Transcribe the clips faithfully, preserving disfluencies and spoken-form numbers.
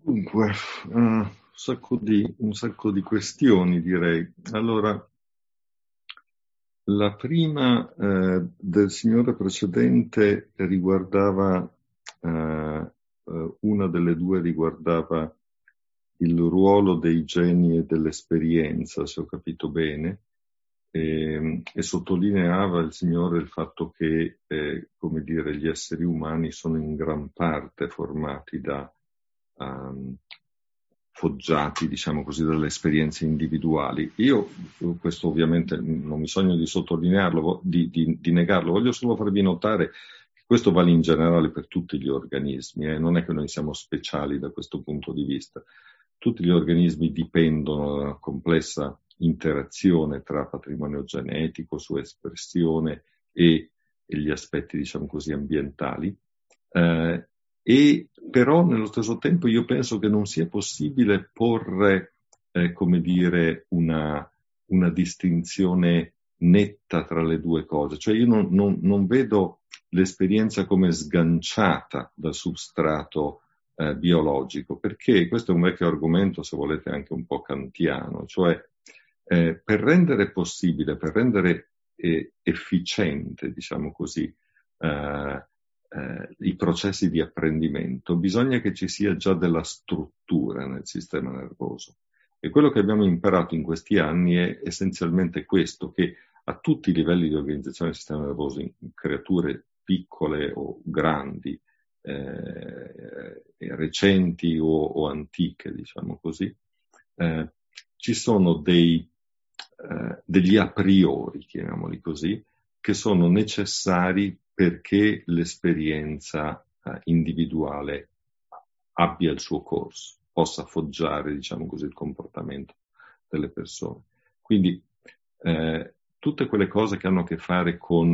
Dunque, uh, un sacco di, un sacco di questioni, direi. Allora, la prima eh, del signore precedente riguardava, eh, eh, una delle due riguardava il ruolo dei geni e dell'esperienza, se ho capito bene, e, e sottolineava il signore il fatto che, eh, come dire, gli esseri umani sono in gran parte formati da um, foggiati, diciamo così, dalle esperienze individuali. Io, questo ovviamente non mi sogno di sottolinearlo, di, di, di negarlo, voglio solo farvi notare che questo vale in generale per tutti gli organismi, eh? Non è che noi siamo speciali da questo punto di vista. Tutti gli organismi dipendono da una complessa interazione tra patrimonio genetico, sua espressione e, e gli aspetti, diciamo così, ambientali. Eh, e però nello stesso tempo io penso che non sia possibile porre, eh, come dire, una, una distinzione netta tra le due cose. Cioè io non, non, non vedo l'esperienza come sganciata dal substrato eh, biologico, perché questo è un vecchio argomento, se volete anche un po' kantiano, cioè eh, per rendere possibile, per rendere eh, efficiente, diciamo così, eh, Eh, i processi di apprendimento, bisogna che ci sia già della struttura nel sistema nervoso. E quello che abbiamo imparato in questi anni è essenzialmente questo, che a tutti i livelli di organizzazione del sistema nervoso, in creature piccole o grandi, eh, recenti o, o antiche, diciamo così, eh, ci sono dei, eh, degli a priori, chiamiamoli così, che sono necessari perché l'esperienza eh, individuale abbia il suo corso, possa foggiare, diciamo così, il comportamento delle persone. Quindi eh, tutte quelle cose che hanno a che fare con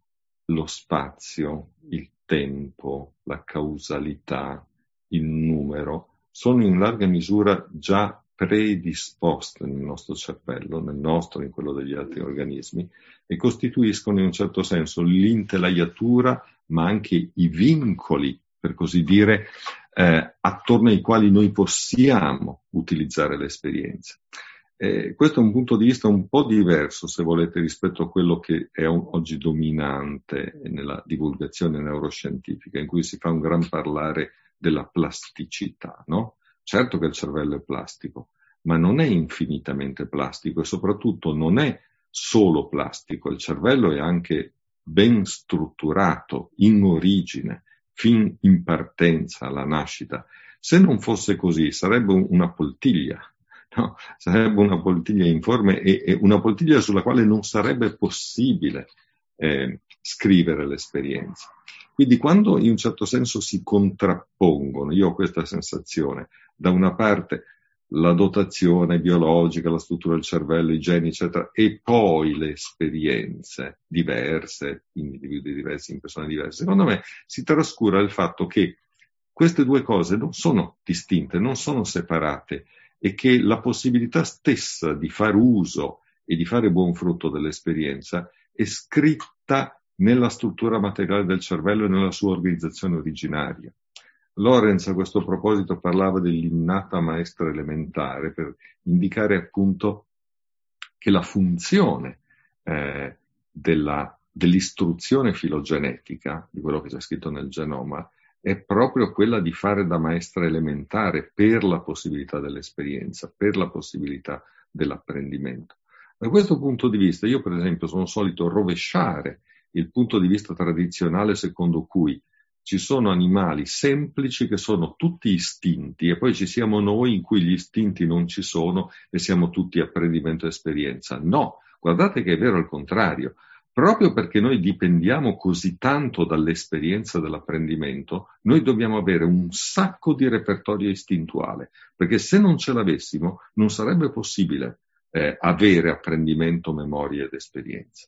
lo spazio, il tempo, la causalità, il numero, sono in larga misura già predisposte nel nostro cervello, nel nostro e in quello degli altri organismi, e costituiscono in un certo senso l'intelaiatura, ma anche i vincoli, per così dire, eh, attorno ai quali noi possiamo utilizzare l'esperienza. Eh, questo è un punto di vista un po' diverso, se volete, rispetto a quello che è un, oggi dominante nella divulgazione neuroscientifica, in cui si fa un gran parlare della plasticità, no? Certo che il cervello è plastico, ma non è infinitamente plastico e soprattutto non è solo plastico, il cervello è anche ben strutturato in origine, fin in partenza, alla nascita. Se non fosse così, sarebbe una poltiglia, no? Sarebbe una poltiglia informe e, e una poltiglia sulla quale non sarebbe possibile eh, scrivere l'esperienza. Quindi quando in un certo senso si contrappongono, io ho questa sensazione, da una parte la dotazione biologica, la struttura del cervello, i geni, eccetera, e poi le esperienze diverse, in individui diversi, in persone diverse, secondo me si trascura il fatto che queste due cose non sono distinte, non sono separate, e che la possibilità stessa di fare uso e di fare buon frutto dell'esperienza è scritta nella struttura materiale del cervello e nella sua organizzazione originaria. Lorenz a questo proposito parlava dell'innata maestra elementare per indicare appunto che la funzione eh, della, dell'istruzione filogenetica, di quello che c'è scritto nel genoma, è proprio quella di fare da maestra elementare per la possibilità dell'esperienza, per la possibilità dell'apprendimento. Da questo punto di vista, io per esempio sono solito rovesciare il punto di vista tradizionale secondo cui ci sono animali semplici che sono tutti istinti e poi ci siamo noi in cui gli istinti non ci sono e siamo tutti apprendimento e esperienza. No, guardate che è vero il contrario. Proprio perché noi dipendiamo così tanto dall'esperienza dell'apprendimento, noi dobbiamo avere un sacco di repertorio istintuale, perché se non ce l'avessimo non sarebbe possibile eh, avere apprendimento, memoria ed esperienza.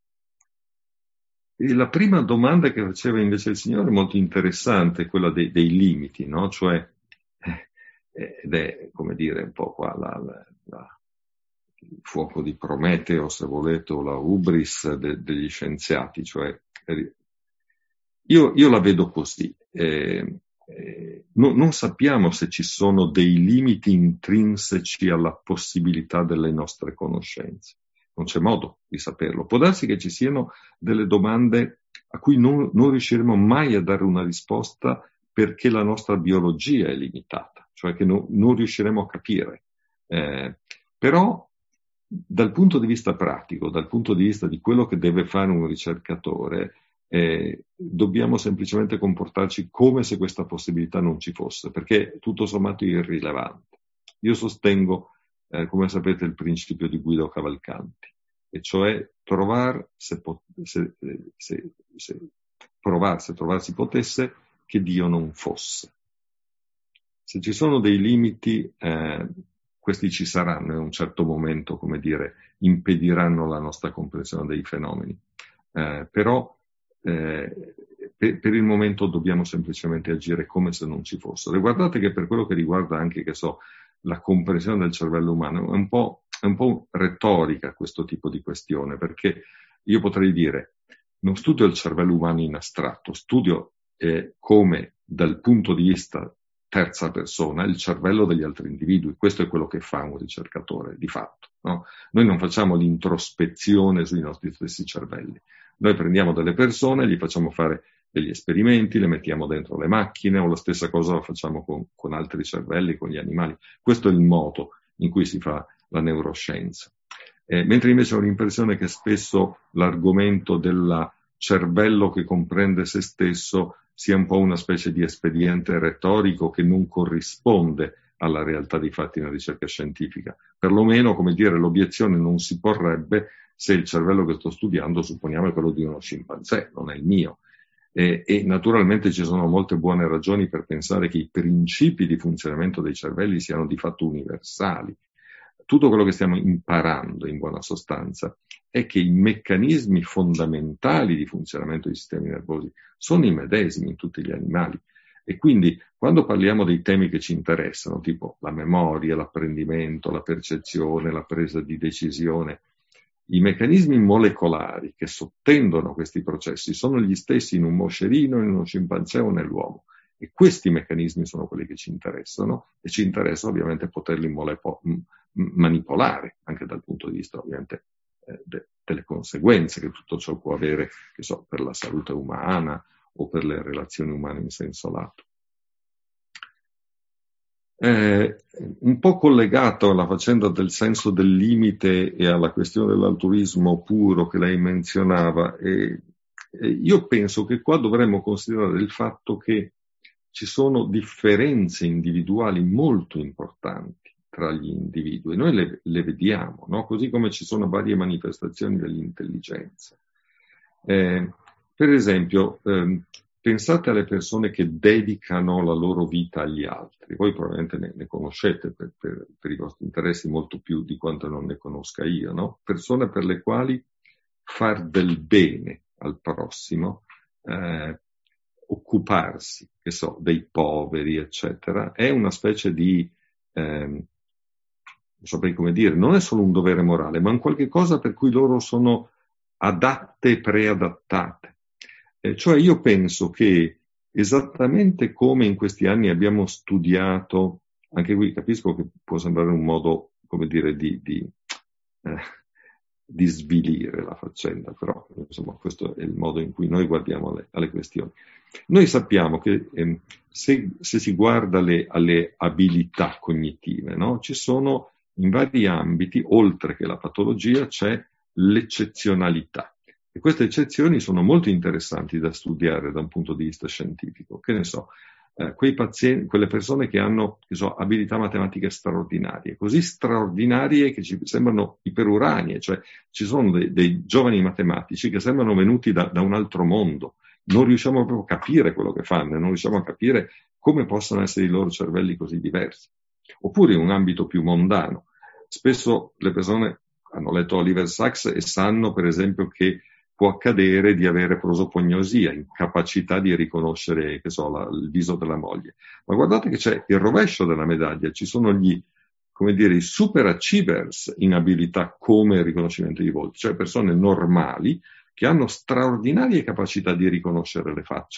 E la prima domanda che faceva invece il signore è molto interessante, quella dei, dei limiti, no? Cioè, eh, ed è, come dire, un po' qua la, la, la, il fuoco di Prometeo, se volete, o la hubris de, degli scienziati, cioè io, io la vedo così. Eh, eh, no, non sappiamo se ci sono dei limiti intrinseci alla possibilità delle nostre conoscenze. Non c'è modo di saperlo. Può darsi che ci siano delle domande a cui non, non riusciremo mai a dare una risposta perché la nostra biologia è limitata, cioè che no, non riusciremo a capire. Eh, però dal punto di vista pratico, dal punto di vista di quello che deve fare un ricercatore, eh, dobbiamo semplicemente comportarci come se questa possibilità non ci fosse, perché tutto sommato è irrilevante. Io sostengo, eh, come sapete, il principio di Guido Cavalcanti, e cioè trovar se, se, se, se, provar, se trovar si potesse, che Dio non fosse. Se ci sono dei limiti, eh, questi ci saranno e a un certo momento, come dire, impediranno la nostra comprensione dei fenomeni. Eh, però eh, per, per il momento dobbiamo semplicemente agire come se non ci fossero. E guardate che per quello che riguarda anche, che so, la comprensione del cervello umano, è un po', è un po' retorica questo tipo di questione, perché io potrei dire, non studio il cervello umano in astratto, studio eh, come dal punto di vista terza persona il cervello degli altri individui. Questo è quello che fa un ricercatore, di fatto. No? Noi non facciamo l'introspezione sui nostri stessi cervelli. Noi prendiamo delle persone, gli facciamo fare degli esperimenti, le mettiamo dentro le macchine, o la stessa cosa la facciamo con, con altri cervelli, con gli animali. Questo è il modo in cui si fa la neuroscienza. Eh, mentre invece ho l'impressione che spesso l'argomento del cervello che comprende se stesso sia un po' una specie di espediente retorico che non corrisponde alla realtà dei fatti nella ricerca scientifica. Perlomeno, come dire, l'obiezione non si porrebbe se il cervello che sto studiando, supponiamo, è quello di uno scimpanzé, non è il mio. E, e naturalmente ci sono molte buone ragioni per pensare che i principi di funzionamento dei cervelli siano di fatto universali. Tutto quello che stiamo imparando, in buona sostanza, è che i meccanismi fondamentali di funzionamento dei sistemi nervosi sono i medesimi in tutti gli animali. E quindi, quando parliamo dei temi che ci interessano, tipo la memoria, l'apprendimento, la percezione, la presa di decisione, i meccanismi molecolari che sottendono questi processi sono gli stessi in un moscerino, in uno scimpanzé o nell'uomo. E questi meccanismi sono quelli che ci interessano, e ci interessa ovviamente poterli molepo- manipolare, anche dal punto di vista ovviamente eh, de- delle conseguenze che tutto ciò può avere, che so, per la salute umana o per le relazioni umane in senso lato. Eh, un po' collegato alla faccenda del senso del limite e alla questione dell'altruismo puro che lei menzionava, eh, eh, io penso che qua dovremmo considerare il fatto che ci sono differenze individuali molto importanti tra gli individui, noi le, le vediamo, no? Così come ci sono varie manifestazioni dell'intelligenza. Eh, per esempio, ehm, pensate alle persone che dedicano la loro vita agli altri, voi probabilmente ne, ne conoscete per, per, per i vostri interessi molto più di quanto non ne conosca io, no? Persone per le quali far del bene al prossimo, eh, occuparsi, che so, dei poveri, eccetera, è una specie di, ehm, non saprei come dire, non è solo un dovere morale, ma un qualche cosa per cui loro sono adatte e preadattate. Eh, cioè io penso che esattamente come in questi anni abbiamo studiato, anche qui capisco che può sembrare un modo, come dire, di, di, eh, di svilire la faccenda, però insomma questo è il modo in cui noi guardiamo alle, alle questioni. Noi sappiamo che eh, se, se si guarda le, alle abilità cognitive, no? Ci sono in vari ambiti, oltre che la patologia, c'è l'eccezionalità. E queste eccezioni sono molto interessanti da studiare da un punto di vista scientifico. Che ne so, eh, quei pazienti, quelle persone che hanno, che so, abilità matematiche straordinarie, così straordinarie che ci sembrano iperuranie, cioè ci sono dei, dei giovani matematici che sembrano venuti da, da un altro mondo. Non riusciamo proprio a capire quello che fanno, non riusciamo a capire come possono essere i loro cervelli così diversi. Oppure in un ambito più mondano. Spesso le persone hanno letto Oliver Sacks e sanno, per esempio, che può accadere di avere prosopagnosia, incapacità di riconoscere, che so, la, il viso della moglie. Ma guardate che c'è il rovescio della medaglia, ci sono gli, come dire, i super achievers in abilità come il riconoscimento di volti, cioè persone normali che hanno straordinarie capacità di riconoscere le facce,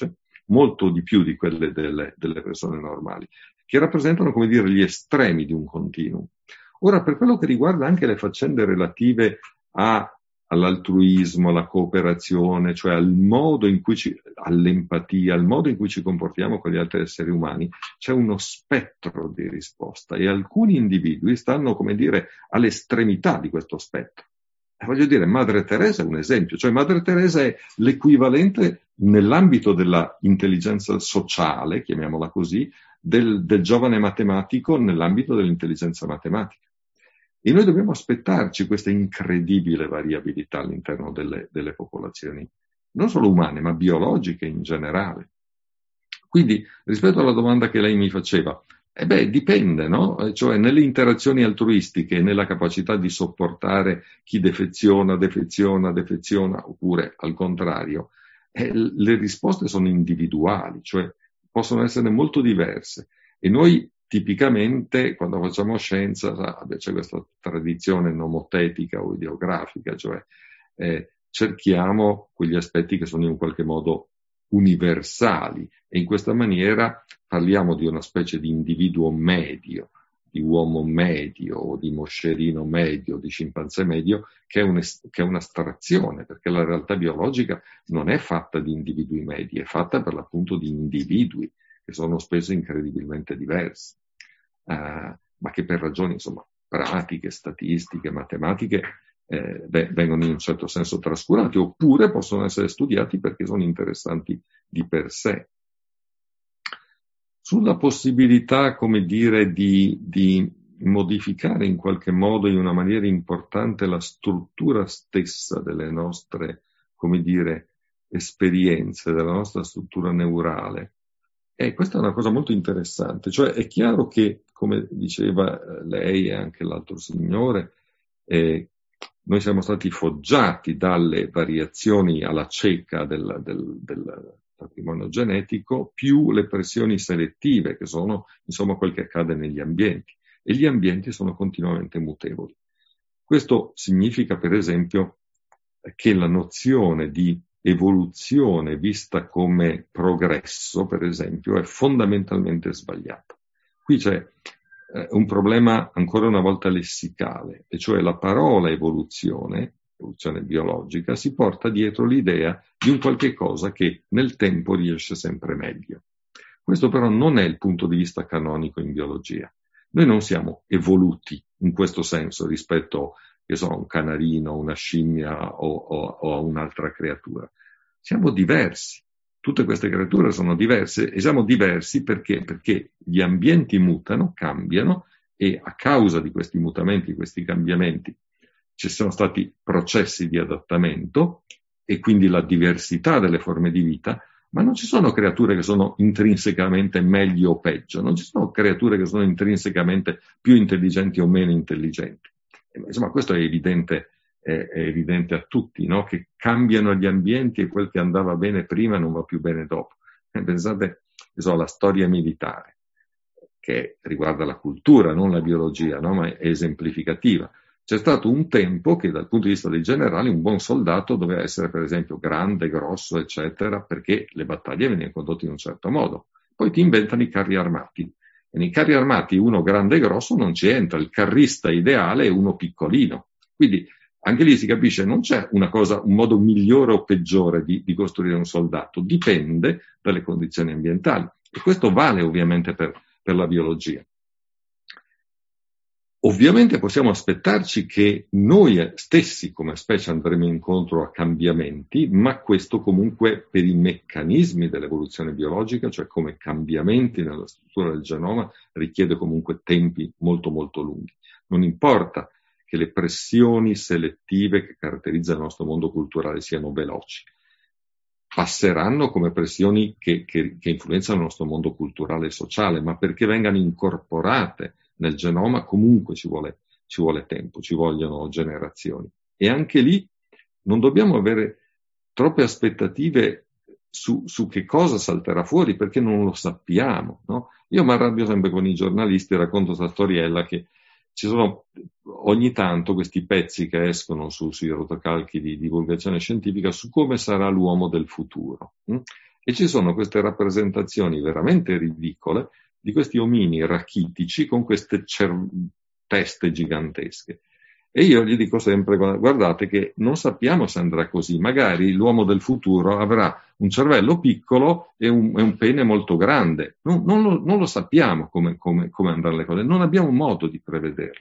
molto di più di quelle delle, delle persone normali, che rappresentano, come dire, gli estremi di un continuum. Ora, per quello che riguarda anche le faccende relative a, all'altruismo, alla cooperazione, cioè al modo in cui ci, all'empatia, al modo in cui ci comportiamo con gli altri esseri umani, c'è uno spettro di risposta e alcuni individui stanno, come dire, all'estremità di questo spettro. E voglio dire, Madre Teresa è un esempio, cioè Madre Teresa è l'equivalente nell'ambito della intelligenza sociale, chiamiamola così, del, del giovane matematico nell'ambito dell'intelligenza matematica. E noi dobbiamo aspettarci questa incredibile variabilità all'interno delle, delle popolazioni, non solo umane, ma biologiche in generale. Quindi, rispetto alla domanda che lei mi faceva, eh beh, dipende, no? Cioè, nelle interazioni altruistiche, nella capacità di sopportare chi defeziona, defeziona, defeziona, oppure al contrario, eh, le risposte sono individuali, cioè possono essere molto diverse. E noi, tipicamente, quando facciamo scienza, vabbè, c'è questa tradizione nomotetica o ideografica, cioè eh, cerchiamo quegli aspetti che sono in qualche modo universali e in questa maniera parliamo di una specie di individuo medio, di uomo medio o di moscerino medio, di scimpanzé medio, che è, un, che è un'astrazione, perché la realtà biologica non è fatta di individui medi, è fatta per l'appunto di individui che sono spesso incredibilmente diversi, uh, ma che per ragioni insomma pratiche, statistiche, matematiche eh, beh, vengono in un certo senso trascurati, oppure possono essere studiati perché sono interessanti di per sé. Sulla possibilità, come dire, di, di modificare in qualche modo, in una maniera importante, la struttura stessa delle nostre, come dire, esperienze, della nostra struttura neurale. E questa è una cosa molto interessante, cioè è chiaro che, come diceva lei e anche l'altro signore, eh, noi siamo stati foggiati dalle variazioni alla cieca del, del, del patrimonio genetico, più le pressioni selettive, che sono insomma quel che accade negli ambienti, e gli ambienti sono continuamente mutevoli. Questo significa, per esempio, che la nozione di evoluzione vista come progresso, per esempio, è fondamentalmente sbagliata. Qui c'è eh, un problema ancora una volta lessicale, e cioè la parola evoluzione, evoluzione biologica, si porta dietro l'idea di un qualche cosa che nel tempo riesce sempre meglio. Questo però non è il punto di vista canonico in biologia. Noi non siamo evoluti in questo senso rispetto a che so, un canarino, una scimmia o, o, o a un'altra creatura. Siamo diversi. Tutte queste creature sono diverse e siamo diversi perché? Perché gli ambienti mutano, cambiano e a causa di questi mutamenti, questi cambiamenti, ci sono stati processi di adattamento e quindi la diversità delle forme di vita, ma non ci sono creature che sono intrinsecamente meglio o peggio, non ci sono creature che sono intrinsecamente più intelligenti o meno intelligenti. Insomma, questo è evidente, è, è evidente a tutti, no? Che cambiano gli ambienti e quel che andava bene prima non va più bene dopo. Eh, pensate, so, alla storia militare, che riguarda la cultura, non la biologia, no? Ma è esemplificativa. C'è stato un tempo che dal punto di vista dei generali un buon soldato doveva essere per esempio grande, grosso, eccetera, perché le battaglie venivano condotte in un certo modo. Poi ti inventano i carri armati. E nei carri armati uno grande e grosso non ci entra, il carrista ideale è uno piccolino. Quindi anche lì si capisce, non c'è una cosa, un modo migliore o peggiore di, di costruire un soldato, dipende dalle condizioni ambientali. E questo vale ovviamente per, per la biologia. Ovviamente possiamo aspettarci che noi stessi come specie andremo incontro a cambiamenti, ma questo comunque per i meccanismi dell'evoluzione biologica, cioè come cambiamenti nella struttura del genoma, richiede comunque tempi molto molto lunghi. Non importa che le pressioni selettive che caratterizzano il nostro mondo culturale siano veloci, passeranno come pressioni che, che, che influenzano il nostro mondo culturale e sociale, ma perché vengano incorporate nel genoma comunque ci vuole, ci vuole tempo, ci vogliono generazioni. E anche lì non dobbiamo avere troppe aspettative su, su che cosa salterà fuori, perché non lo sappiamo, no? Io mi arrabbio sempre con i giornalisti e racconto questa storiella che ci sono ogni tanto questi pezzi che escono su, sui rotocalchi di divulgazione scientifica su come sarà l'uomo del futuro. Hm? E ci sono queste rappresentazioni veramente ridicole di questi omini rachitici con queste cer- teste gigantesche. E io gli dico sempre, guardate che non sappiamo se andrà così, magari l'uomo del futuro avrà un cervello piccolo e un, e un pene molto grande, non, non, lo, non lo sappiamo come, come, come andranno le cose, non abbiamo modo di prevederlo.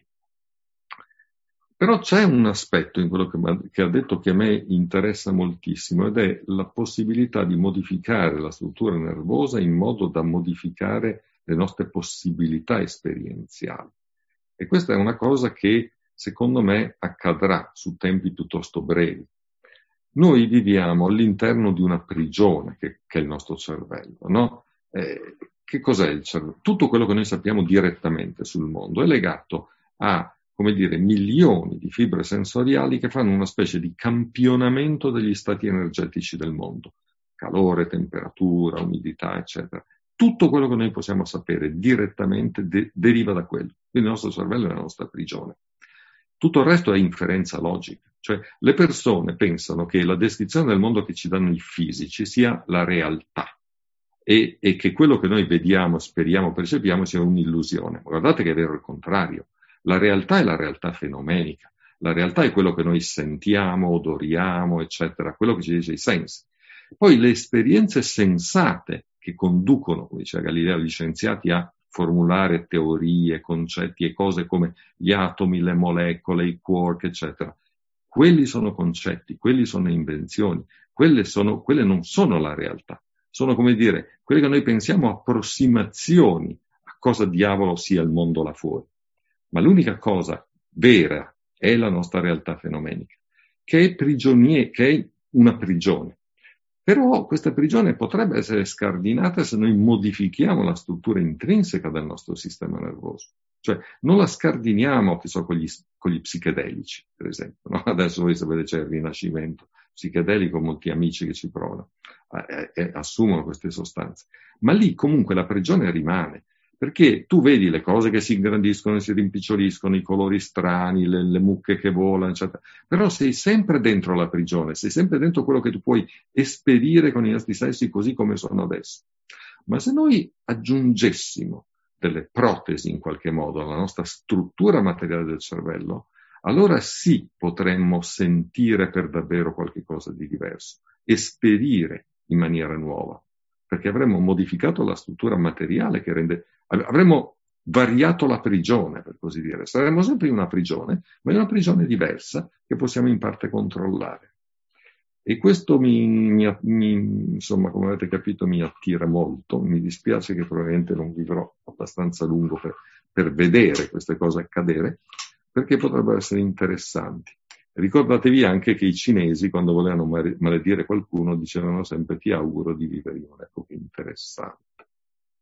Però c'è un aspetto in quello che, che ha detto che a me interessa moltissimo, ed è la possibilità di modificare la struttura nervosa in modo da modificare le nostre possibilità esperienziali. E questa è una cosa che secondo me accadrà su tempi piuttosto brevi. Noi viviamo all'interno di una prigione che, che è il nostro cervello, no? Eh, che cos'è il cervello? Tutto quello che noi sappiamo direttamente sul mondo è legato a, come dire, milioni di fibre sensoriali che fanno una specie di campionamento degli stati energetici del mondo. Calore, temperatura, umidità, eccetera. Tutto quello che noi possiamo sapere direttamente de- deriva da quello. Quindi il nostro cervello è la nostra prigione. Tutto il resto è inferenza logica. Cioè, le persone pensano che la descrizione del mondo che ci danno i fisici sia la realtà e, e che quello che noi vediamo, speriamo, percepiamo sia un'illusione. Guardate che è vero il contrario. La realtà è la realtà fenomenica. La realtà è quello che noi sentiamo, odoriamo, eccetera, quello che ci dice i sensi. Poi le esperienze sensate che conducono, come diceva Galileo, gli scienziati a formulare teorie, concetti e cose come gli atomi, le molecole, i quark, eccetera. Quelli sono concetti, quelli sono invenzioni, quelle, sono, quelle non sono la realtà. Sono, come dire, quelle che noi pensiamo approssimazioni a cosa diavolo sia il mondo là fuori. Ma l'unica cosa vera è la nostra realtà fenomenica, che è prigioniera, che è una prigione. Però questa prigione potrebbe essere scardinata se noi modifichiamo la struttura intrinseca del nostro sistema nervoso. Cioè, non la scardiniamo, che so, con gli, con gli psichedelici, per esempio. No? Adesso voi sapete c'è il rinascimento psichedelico, molti amici che ci provano, eh, eh, assumono queste sostanze. Ma lì comunque la prigione rimane, perché tu vedi le cose che si ingrandiscono e si rimpiccioliscono, i colori strani, le, le mucche che volano, eccetera. Però sei sempre dentro la prigione, sei sempre dentro quello che tu puoi esperire con i nostri sensi così come sono adesso. Ma se noi aggiungessimo delle protesi in qualche modo alla nostra struttura materiale del cervello, allora sì potremmo sentire per davvero qualche cosa di diverso, esperire in maniera nuova, perché avremmo modificato la struttura materiale che rende, avremmo variato la prigione, per così dire. Saremmo sempre in una prigione, ma in una prigione diversa che possiamo in parte controllare. E questo mi, mi, mi, insomma, come avete capito, mi attira molto. Mi dispiace che probabilmente non vivrò abbastanza lungo per, per vedere queste cose accadere, perché potrebbero essere interessanti. Ricordatevi anche che i cinesi, quando volevano maledire qualcuno, dicevano sempre ti auguro di vivere in un'epoca interessante.